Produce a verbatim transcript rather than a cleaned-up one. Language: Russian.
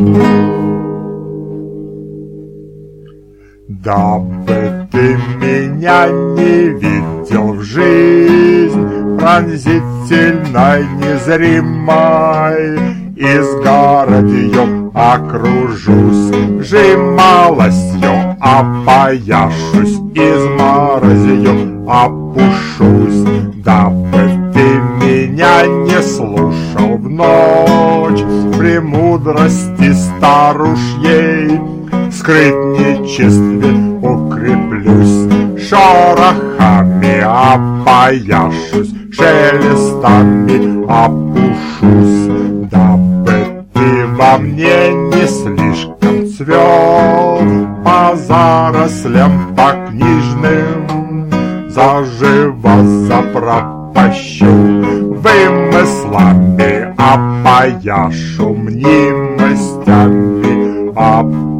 Дабы ты меня не видел в жизнь пронзительной, незримой, изгородью окружусь, жимолостью опояшусь, изморозью опушусь. Дабы ты меня не слушал в ночь премудрости старушьей, скрыть нечестиве укреплюсь, шорохами опояшусь, шелестами опушусь. Дабы ты во мне не слишком цвел по зарослям, по книжным, заживо запропащу, вымыслами опояшу, мнимостями опояшу.